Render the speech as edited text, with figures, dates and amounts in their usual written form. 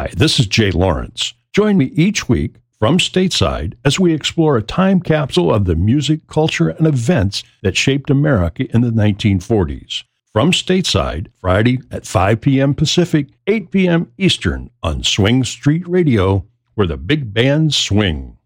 Hi, this is Jay Lawrence. Join me each week from stateside as we explore a time capsule of the music, culture, and events that shaped America in the 1940s. From stateside, Friday at 5 p.m. Pacific, 8 p.m. Eastern on Swing Street Radio, where the big bands swing.